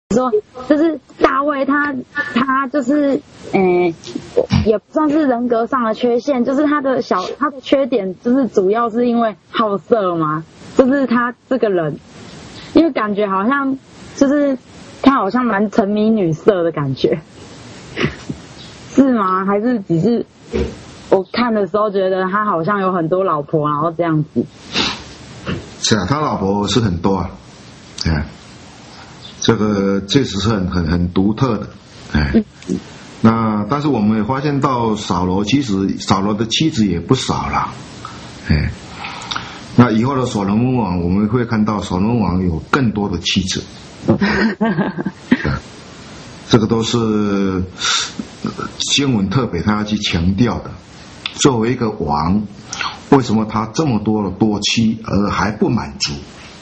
说就是大卫他就是，也不算是人格上的缺陷，就是他的缺点就是主要是因为好色嘛，就是他这个人，因为感觉好像就是他好像蛮沉迷女色的感觉，是吗？还是只是我看的时候觉得他好像有很多老婆，然后这样子？ 是啊，他老婆是很多啊，这个确实是很独特的，那但是我们也发现到扫罗，其实扫罗的妻子也不少了，那以后的所罗门王，我们会看到所罗门王有更多的妻子，这个都是新闻特别他要去强调的。作为一个王，为什么他这么多的多妻而还不满足？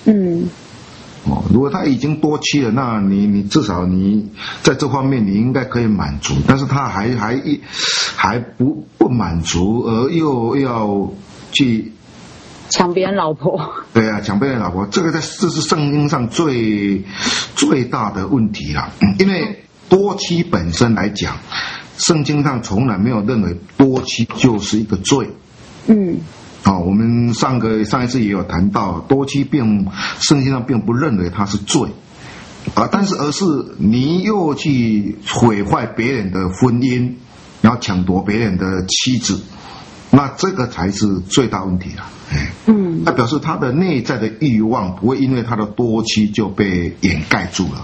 如果他已经多妻了，那你至少你在这方面你应该可以满足，但是他还不满足，而又要去抢别人老婆。 对啊，抢别人老婆，这是圣经上最大的问题了。因为多妻本身来讲，圣经上从来没有认为多妻就是一个罪。我们上一次也有谈到，多妻圣经上并不认为它是罪，而是你又去毁坏别人的婚姻，然后抢夺别人的妻子，那这个才是最大问题了。那表示他的内在的欲望不会因为他的多妻就被掩盖住了。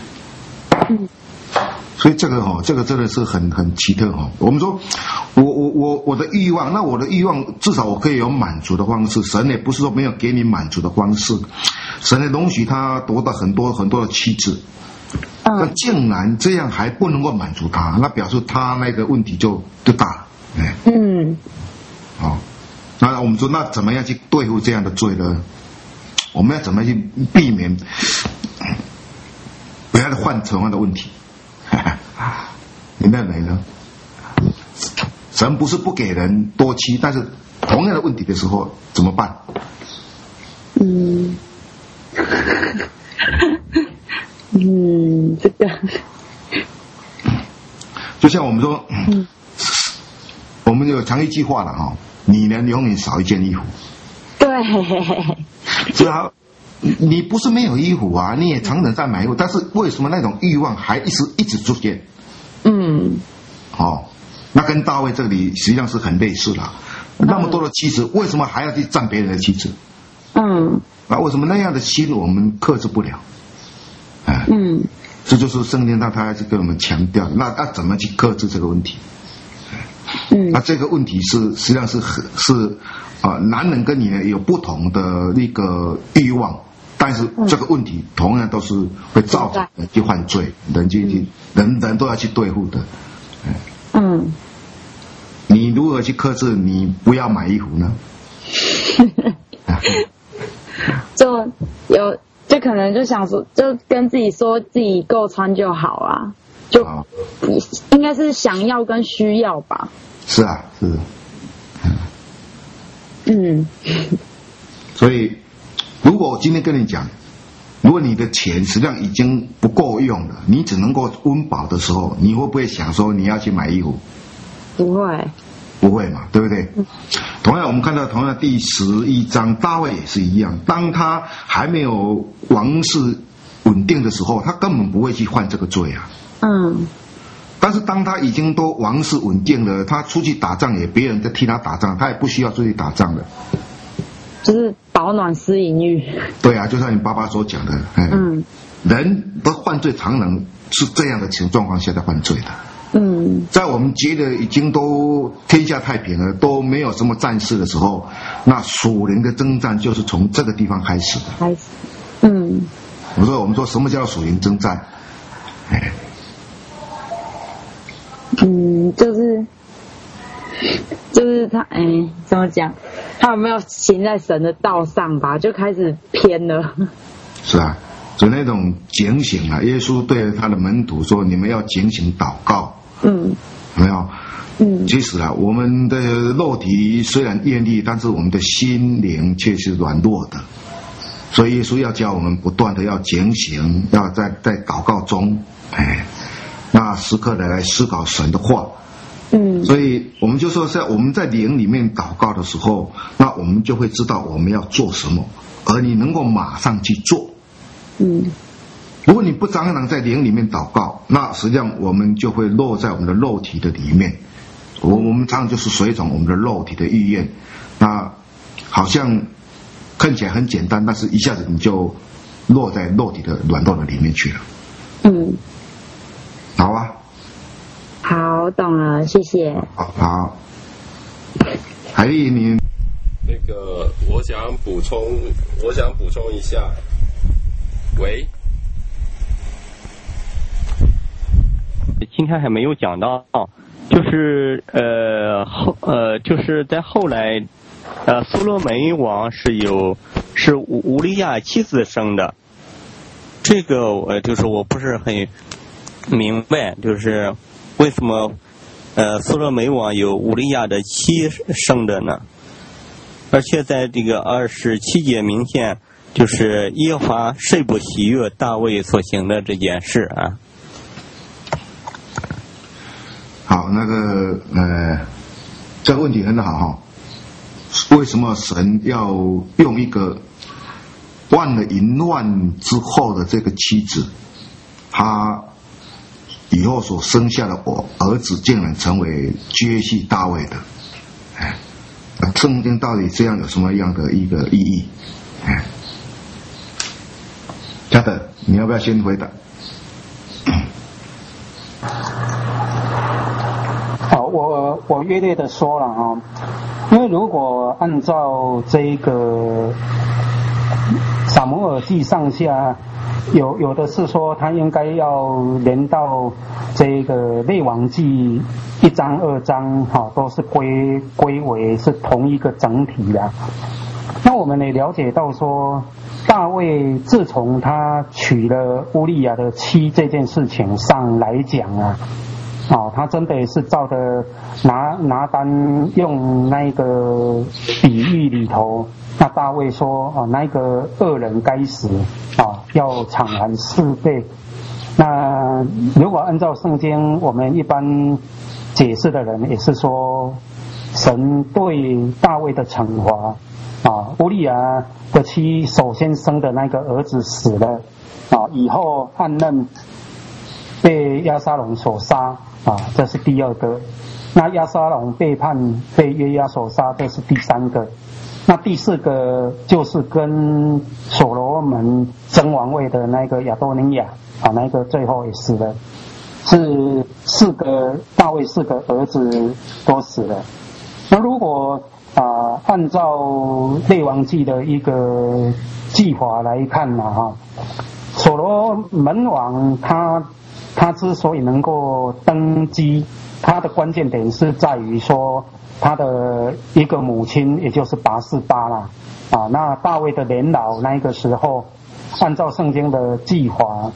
所以这个真的是很奇特。我们说我的欲望，那我的欲望至少我可以有满足的方式，神也不是说没有给你满足的方式，神也容许他得到很多的妻子，那竟然这样还不能够满足他，那表示他那个问题就大了。那我们说，那怎么样去对付这样的罪呢？我们要怎么去避免不要犯同样的问题？你认为呢？神不是不给人多妻，但是同样的问题的时候怎么办？ 这个就像我们说，我们有常一句话了你呢永远少一件衣服。 对， 是啊，你不是没有衣服啊，你也常常在买衣服，但是为什么那种欲望还一直出现？那跟大卫这里实际上是很类似的。那么多的妻子，为什么还要去占别人的妻子？那为什么那样的心我们克制不了？这就是圣经上他还是跟我们强调的。那怎么去克制这个问题？那这个问题实际上是男人跟女人有不同的一个欲望，但是这个问题同样都是会造成人去犯罪，人都要去对付的。你如何去克制你不要买衣服呢？ 就可能就想说，就跟自己说自己够穿就好啊，就应该是想要跟需要吧。 是啊，是。所以如果我今天跟你讲，如果你的钱实际上已经不够用了，你只能够温饱的时候，你会不会想说你要去买衣服？不会嘛，对不对？同样我们看到同样第11章，大卫也是一样，当他还没有王室稳定的时候，他根本不会去犯这个罪啊。但是当他已经都王室稳定了，他出去打仗也别人在替他打仗，他也不需要出去打仗了， 就是保暖思淫欲。 对啊，就像你爸爸所讲的，人的犯罪常常是这样的状况下在犯罪的。在我们觉得已经都天下太平了，都没有什么战事的时候，那属灵的征战就是从这个地方开始的。我们说什么叫属灵征战？就是他怎么讲？他有没有行在神的道上吧？就开始偏了。是啊，就那种警醒啊！耶稣对他的门徒说：“你们要警醒祷告。”没有。其实啊，我们的肉体虽然愿意，但是我们的心灵却是软弱的。 所以耶稣要教我们不断的要警醒，要在祷告中，那时刻的来思考神的话。所以我们就说，我们在灵里面祷告的时候，那我们就会知道我们要做什么，而你能够马上去做。如果你不常常在灵里面祷告，那实际上我们就会落在我们的肉体的里面。我们常常就是随从我们的肉体的意愿，那好像看起来很简单，但是一下子你就落在肉体的软弱的里面去了。好啊。 好，懂了，谢谢。 好。海丽，你那个我想补充一下。喂。 今天还没有讲到，就是就是在后来，所罗门王是乌利亚妻子生的，这个就是我不是很明白，就是为什么所罗门王有乌利亚的妻生的呢？而且在这个27节明显就是耶和华甚不喜悦大卫所行的这件事啊。 好，那个这个问题很好哈。为什么神要用一个患了淫乱之后的这个妻子，他以后所生下的儿子竟然成为接续大卫的？圣经到底这样有什么样的一个意义？嘉德，你要不要先回答？ 好，我约略的说了啊，因为如果按照这个撒母耳记上下，有的是说他应该要连到这个列王记1章2章都是归为是同一个整体的。那我们也了解到说，大卫自从他娶了乌利亚的妻这件事情上来讲啊，他真的也是照着拿单用那个比喻里头，那大卫说那个恶人该死要偿还4倍。那如果按照圣经，我们一般解释的人也是说，神对大卫的惩罚乌利亚的妻首先生的那个儿子死了以后暗嫩被押沙龙所杀这是第2个。那押沙龙背叛被约押所杀，这是第3个。那第4个就是跟所罗门争王位的那个亚多尼亚那个最后也死了，是大卫4个儿子都死了。那如果按照列王记的一个计划来看所罗门王他之所以能够登基，他的关键点是在于说他的一个母亲，也就是拔示巴啦那大卫的年老那个时候，按照圣经的计划，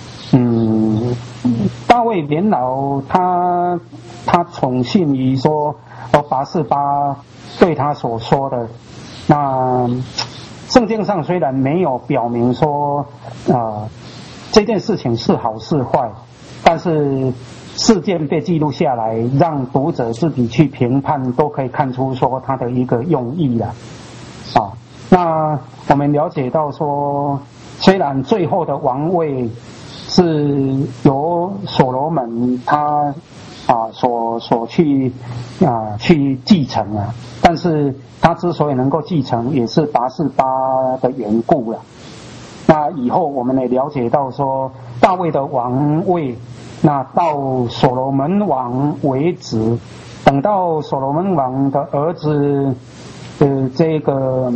大卫年老，他宠信于说拔示巴对他所说的，那圣经上虽然没有表明说这件事情是好是坏，但是事件被记录下来，让读者自己去评判，都可以看出说他的一个用意了那我们了解到说，虽然最后的王位是由所罗门他所去继承但是他之所以能够继承，也是拔示巴的缘故了。那以后我们也了解到说，大卫的王位，那到所罗门王为止，等到所罗门王的儿子这个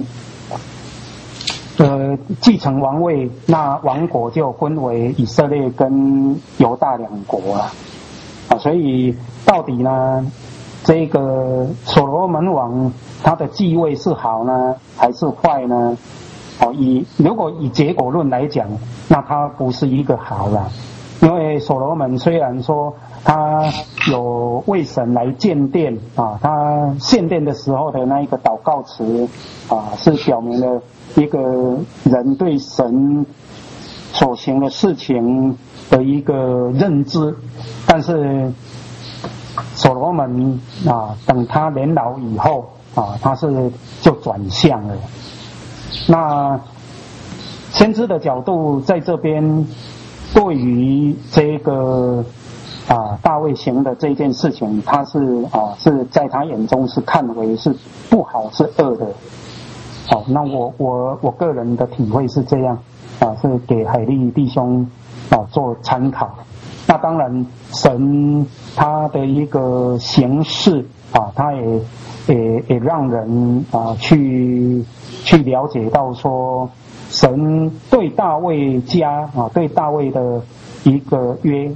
继承王位，那王国就分为以色列跟犹大2国了所以到底呢，这个所罗门王他的继位是好呢还是坏呢？如果以结果论来讲，那他不是一个好了，因为所罗门虽然说他有为神来建殿他献殿的时候的那一个祷告词是表明了一个人对神所行的事情的一个认知，但是所罗门等他年老以后他是就转向了。那先知的角度在这边对于这个大卫行的这件事情，他是在他眼中是看为是不好是恶的。那我个人的体会是这样是给海利弟兄做参考。那当然神他的一个形式他也让人去了解到说神对大卫家对大卫的一个约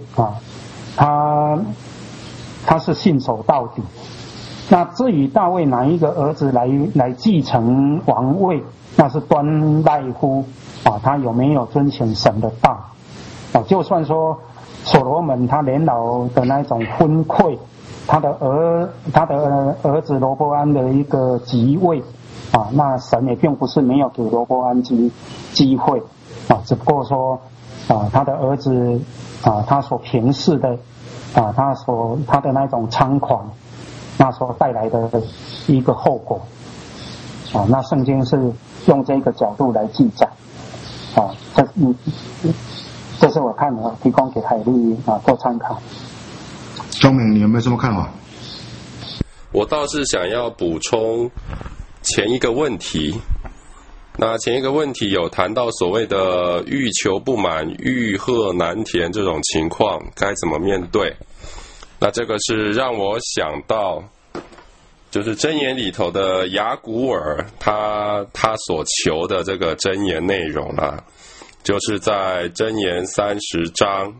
他是信守到底。那至于大卫哪一个儿子来继承王位，那是端赖乎他有没有遵行神的道就算说所罗门他年老的那种昏聩，他的儿子罗波安的一个即位那神也并不是没有给罗波安机会只不过说他的儿子他所平视的他的那种猖狂，那所带来的一个后果那圣经是用这个角度来记载这是我看的，提供给海利做参考。 钟明，你有没有什么看法？ 我倒是想要补充前一个问题。那前一个问题有谈到所谓的欲求不满、欲壑难填这种情况该怎么面对。那这个是让我想到就是箴言里头的雅古尔他所求的这个箴言内容啦，就是在箴言30章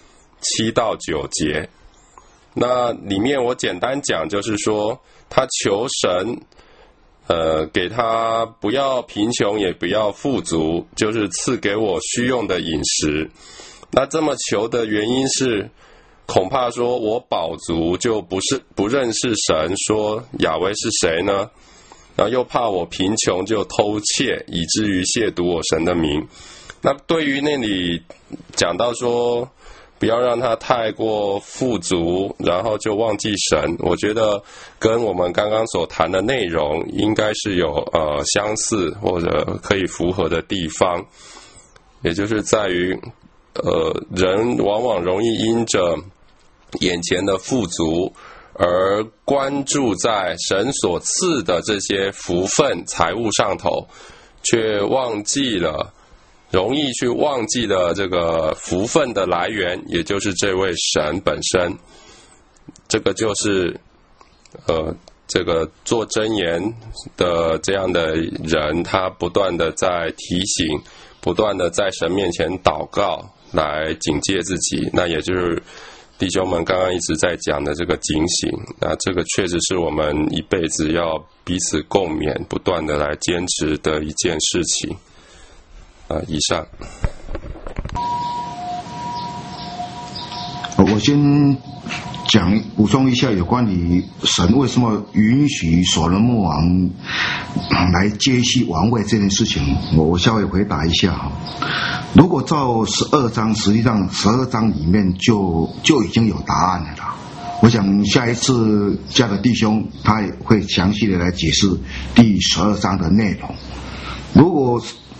7到9节。那里面我简单讲，就是说他求神给他不要贫穷也不要富足，就是赐给我需用的饮食。那这么求的原因是恐怕说我饱足就不认识神，说亚威是谁呢？然后又怕我贫穷就偷窃，以至于亵渎我神的名。那对于那里讲到说不要让他太过富足，然后就忘记神，我觉得跟我们刚刚所谈的内容应该是有相似或者可以符合的地方，也就是在于人往往容易因着眼前的富足而关注在神所赐的这些福分财物上头，却容易去忘记了这个福分的来源，也就是这位神本身。这个就是这个做箴言的这样的人，他不断的在提醒，不断的在神面前祷告来警戒自己。那也就是弟兄们刚刚一直在讲的这个警醒，那这个确实是我们一辈子要彼此共勉，不断的来坚持的一件事情。以上。 我先补充一下有关于神为什么允许所罗门王来接续王位这件事情，我稍微回答一下。如果照12章，实际上12章里面就已经有答案了啦。我想下一次家的弟兄他也会详细的来解释第12章的内容。如果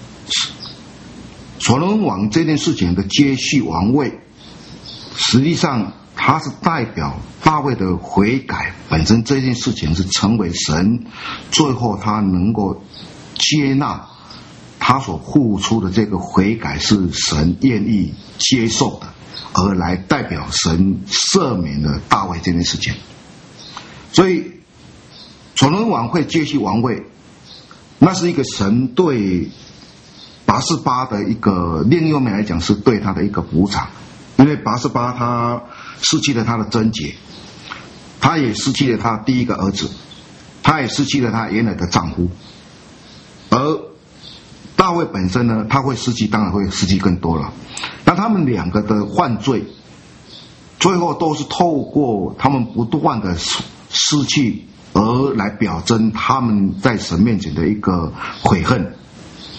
所罗门王这件事情的接续王位，实际上它是代表大卫的悔改本身，这件事情是成为神最后他能够接纳他所付出的这个悔改是神愿意接受的，而来代表神赦免了大卫这件事情。所以所罗门王会接续王位，那是一个神对拔示巴的一个另一方面来讲是对他的一个补偿，因为拔示巴他失去了他的贞洁，他也失去了他第一个儿子，他也失去了他原来的丈夫，而大卫本身呢，他会失去，当然会失去更多了。那他们两个的犯罪，最后都是透过他们不断的失去而来表征他们在神面前的一个悔恨。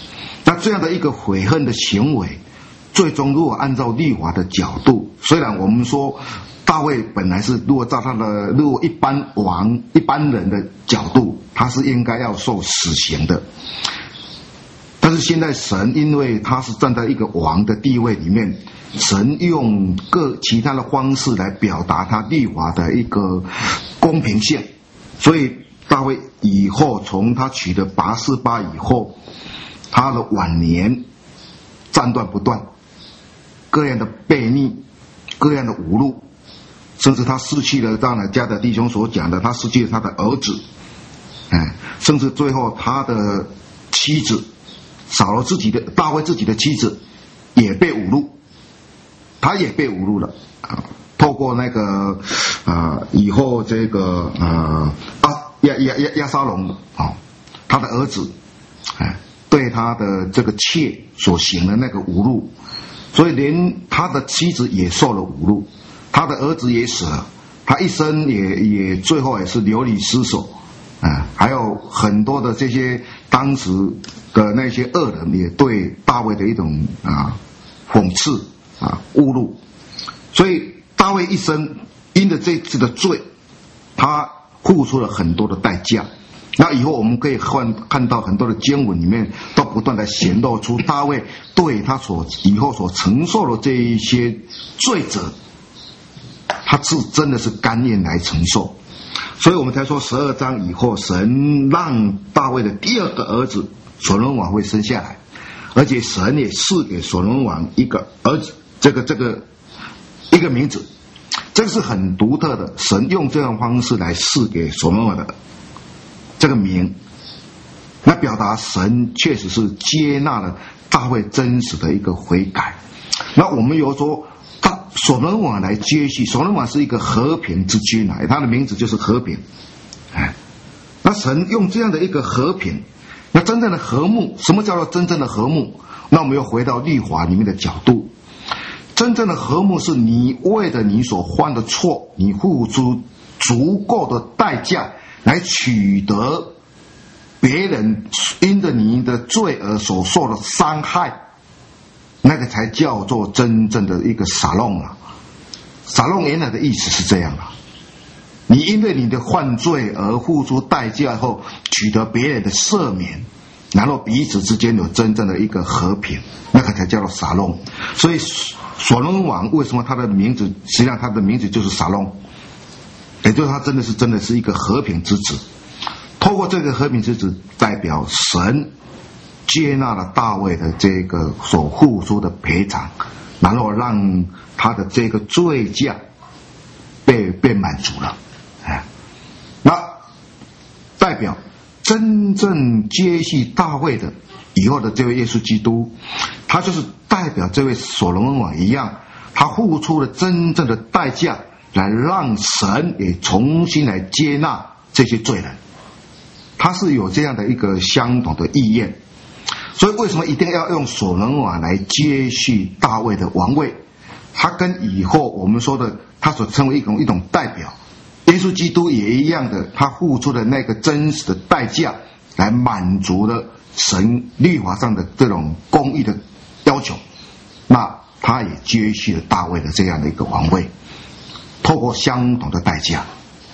那这样的一个悔恨的行为，最终如果按照律法的角度，虽然我们说大卫本来是如果一般人的角度，他是应该要受死刑的，但是现在神因为他是站在一个王的地位里面，神用其他的方式来表达他律法的一个公平性，所以大卫以后从他娶了拔示巴以后，他的晚年战乱不断，各样的悖逆，各样的侮辱，甚至他失去了当然加的弟兄所讲的，他失去了他的儿子，甚至最后他的妻子大卫自己的妻子也被侮辱，他也被侮辱了透过那个以后这个亚沙龙他的儿子对他的这个妾所行的那个侮辱，所以连他的妻子也受了侮辱，他的儿子也死了，他一生也最后也是流离失所还有很多的这些当时的那些恶人也对大卫的一种讽刺侮辱，所以大卫一生因着这次的罪，他付出了很多的代价。那以后我们可以看到很多的经文里面都不断的显露出大卫对他以后所承受的这一些罪责，他是真的是甘愿来承受。所以我们才说12章以后，神让大卫的第二个儿子所罗门王会生下来，而且神也赐给所罗门王一个儿子，一个名字，这个是很独特的，神用这样的方式来赐给所罗门王的这个名，那表达神确实是接纳了大卫真实的一个悔改。那我们有说所罗门王来接续，所罗门王是一个和平之君他的名字就是和平那神用这样的一个和平，那真正的和睦，什么叫做真正的和睦？那我们又回到律法里面的角度，真正的和睦是你为了你所犯的错，你付出足够的代价来取得别人因着你的罪而所受的伤害，那个才叫做真正的一个撒弄撒弄原来的意思是这样你因为你的犯罪而付出代价后，取得别人的赦免，然后彼此之间有真正的一个和平，那个才叫做撒弄。所以所罗门王为什么他的名字，实际上他的名字就是撒弄，也就是他真的是一个和平之子。透过这个和平之子，代表神接纳了大卫的这个所付出的赔偿，然后让他的这个罪价被满足了那代表真正接续大卫的以后的这位耶稣基督，他就是代表这位所罗门王一样，他付出了真正的代价来让神也重新来接纳这些罪人，他是有这样的一个相同的意愿。所以为什么一定要用所罗门王来接续大卫的王位？他跟以后我们说的他所称为一种代表，耶稣基督也一样的，他付出的那个真实的代价来满足了神律法上的这种公义的要求，那他也接续了大卫的这样的一个王位，透过相同的代价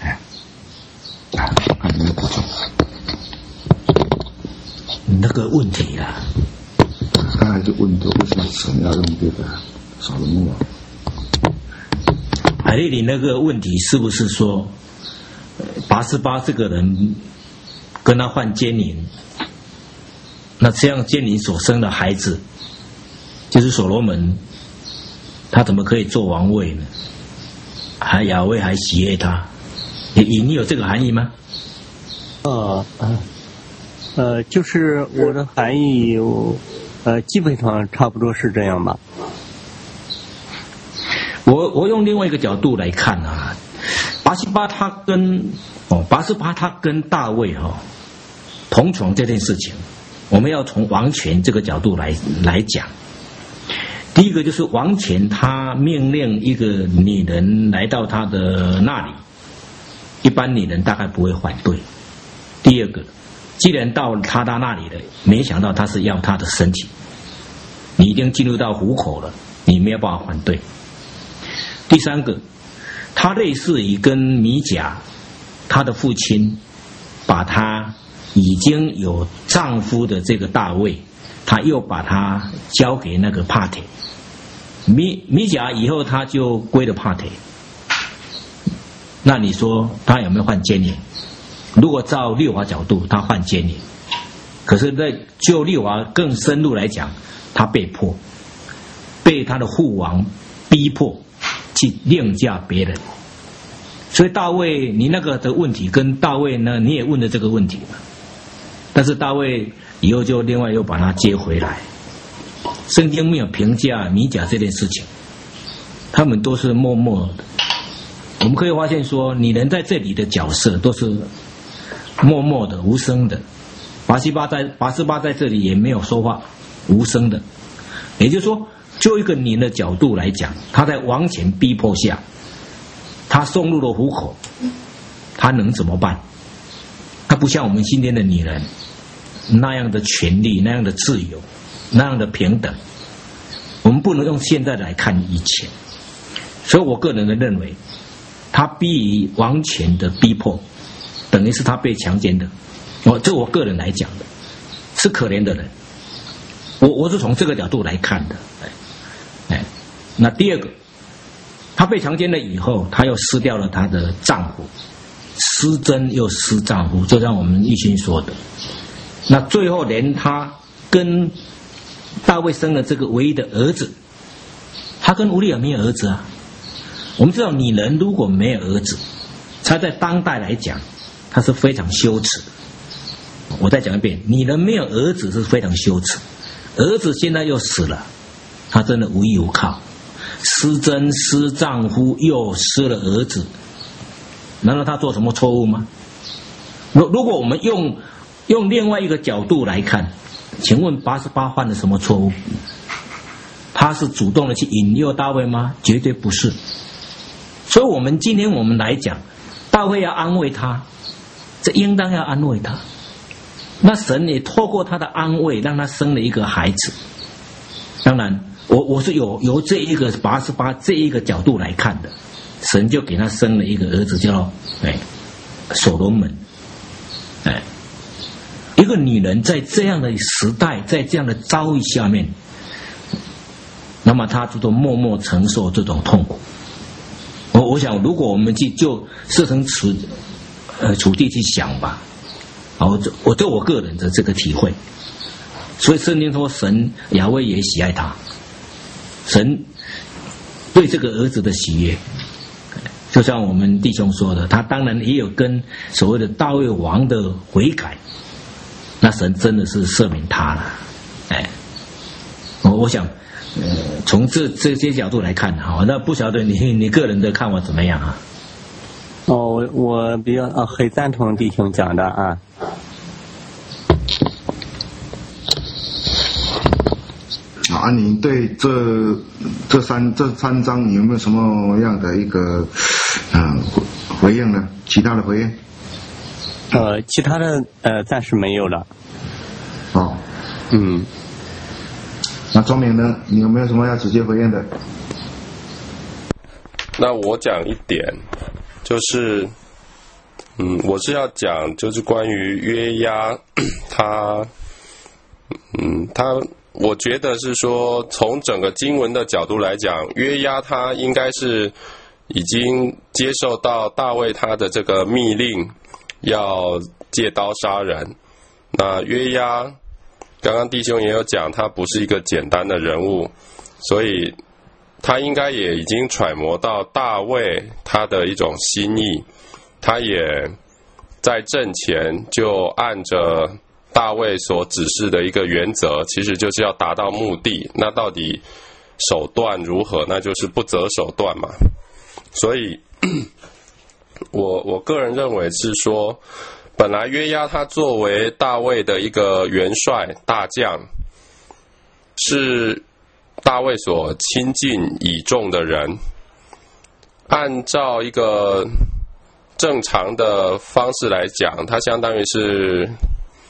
看你的补充那个问题刚才就问的为什么神要用这个所罗门王？ 海丽，你那个问题是不是说拔示巴这个人跟他犯奸淫，那这样奸淫所生的孩子就是所罗门，他怎么可以做王位呢？还亚威还喜悦他，你有这个含义吗？ 就是我的含义基本上差不多是这样吧。 我用另外一个角度来看拔示巴他跟大卫同床这件事情，我们要从王权这个角度来讲。第一个就是王权他命令一个女人来到他的那里，一般女人大概不会反对。第二个， 既然到他那里了，没想到他是要他的身体，你已经进入到虎口了，你没有办法反对。第三个，他类似于跟米甲他的父亲把他已经有丈夫的这个大卫，他又把他交给那个帕铁，米甲以后他就归了帕铁。那你说他有没有犯奸淫？如果照律法角度，他犯奸淫，可是在就律法更深入来讲，他被迫被他的父王逼迫去另嫁别人。所以大卫，你那个的问题跟大卫呢，你也问了这个问题嘛？但是大卫以后就另外又把他接回来。圣经没有评价米甲这件事情，他们都是默默的。我们可以发现说，女人在这里的角色都是默默的、无声的。拔示巴在这里也没有说话，无声的。也就是说，就一个女人的角度来讲，她在王前逼迫下，她送入了虎口，她能怎么办？她不像我们今天的女人那样的权利、那样的自由、那样的平等。我们不能用现在来看以前。所以我个人的认为，她逼于王权的逼迫，等于是她被强奸的。这我个人来讲的，是可怜的人。我是从这个角度来看的。那第二个，她被强奸了以后，她又失掉了她的丈夫，失贞又失丈夫，就像我们义勋说的。那最后连她跟大卫生了这个唯一的儿子，她跟乌利亚没有儿子啊。我们知道，女人如果没有儿子，她在当代来讲，她是非常羞耻的。我再讲一遍，女人没有儿子是非常羞耻，儿子现在又死了，她真的无依无靠，失贞失丈夫又失了儿子，难道她做什么错误吗？如果我们用另外一个角度来看，请问拔示巴犯了什么错误？他是主动的去引诱大卫吗？绝对不是。所以我们今天我们来讲，大卫要安慰他，这应当要安慰他。那神也透过他的安慰，让他生了一个孩子。当然，我是由这一个拔示巴这一个角度来看的，神就给他生了一个儿子，叫所罗门。一个女人在这样的时代，在这样的遭遇下面，那么她就默默承受这种痛苦。我想，如果我们就设身处地去想吧，我对我个人的这个体会，所以圣经说，神亚威也喜爱他，神对这个儿子的喜悦，就像我们弟兄说的，他当然也有跟所谓的大卫王的悔改，那神真的是赦免他了。我想从这些角度来看，那不晓得你个人的看法怎么样啊？ 我比较很赞同弟兄讲的啊。 你对这三章你有没有什么样的一个回应呢？其他的回应？ 其他的暂时没有了。 那钟明呢？你有没有什么要直接回应的？ 那我讲一点，就是我是要讲就是关于约押他我觉得是说，从整个经文的角度来讲，约押他应该是已经接受到大卫他的这个密令，要借刀杀人。那约押刚刚弟兄也有讲，他不是一个简单的人物，所以他应该也已经揣摩到大卫他的一种心意，他也在阵前就按着大卫所指示的一个原则，其实就是要达到目的。那到底手段如何？那就是不择手段嘛。所以我个人认为是说，本来约押他作为大卫的一个元帅大将，是大卫所亲近倚重的人，按照一个正常的方式来讲，他相当于是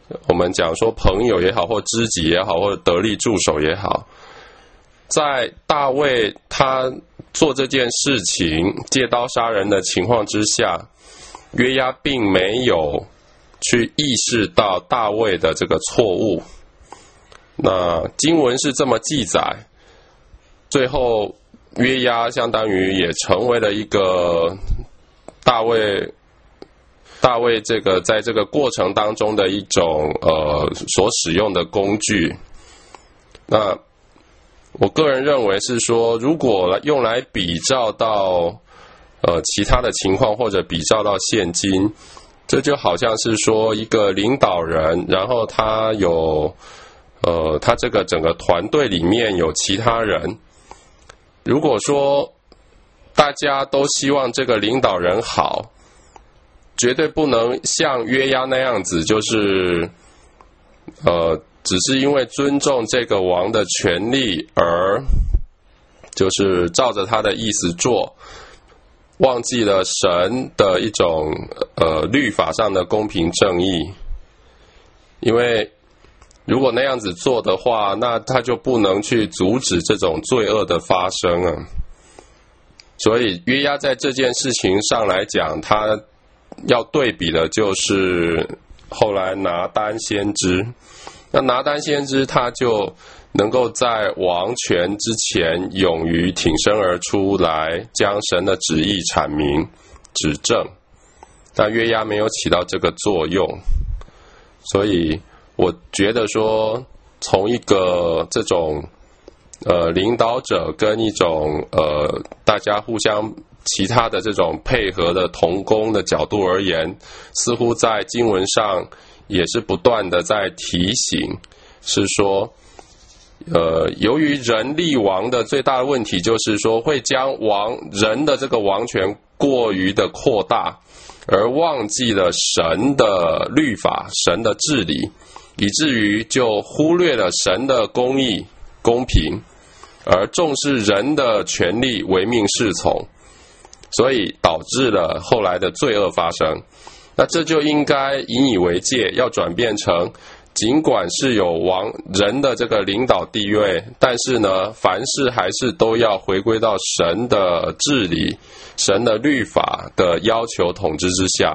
我们讲说朋友也好，或知己也好，或得力助手也好，在大卫他做这件事情借刀杀人的情况之下，约押并没有去意识到大卫的这个错误。那经文是这么记载，最后约押相当于也成为了一个大卫这个在这个过程当中的一种所使用的工具。那我个人认为是说，如果用来比照到其他的情况，或者比照到现今，这就好像是说一个领导人，然后他有他这个整个团队里面有其他人，如果说大家都希望这个领导人好，绝对不能像约押那样子，就是只是因为尊重这个王的权利而就是照着他的意思做，忘记了神的一种律法上的公平正义。因为如果那样子做的话，那他就不能去阻止这种罪恶的发生啊。所以约押在这件事情上来讲，他要对比的就是后来拿单先知。那拿单先知他就能够在王权之前勇于挺身而出来将神的旨意阐明指正，但约押没有起到这个作用。所以我觉得说，从一个这种领导者跟一种大家互相其他的这种配合的同工的角度而言，似乎在经文上也是不断的在提醒，是说由于人立王的最大的问题就是说，会将人的这个王权过于的扩大，而忘记了神的律法、神的治理，以至于就忽略了神的公义、公平，而重视人的权利，唯命是从，所以导致了后来的罪恶发生。那这就应该引以为戒，要转变成尽管是有人的这个领导地位，但是呢，凡事还是都要回归到神的治理、神的律法的要求统治之下。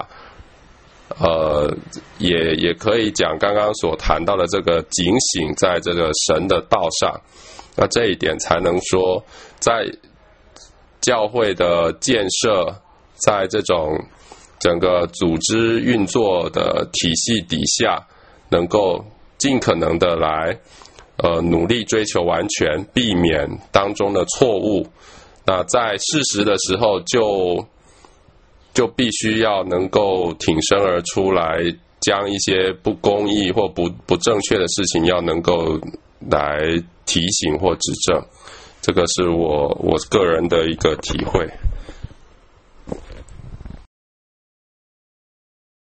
也可以讲刚刚所谈到的这个警醒在这个神的道上。那这一点才能说，在教会的建设，在这种整个组织运作的体系底下，能够尽可能的来努力追求完全，避免当中的错误。那在适时的时候就必须要能够挺身而出来，将一些不公义或不正确的事情要能够来提醒或指正。这个是我个人的一个体会。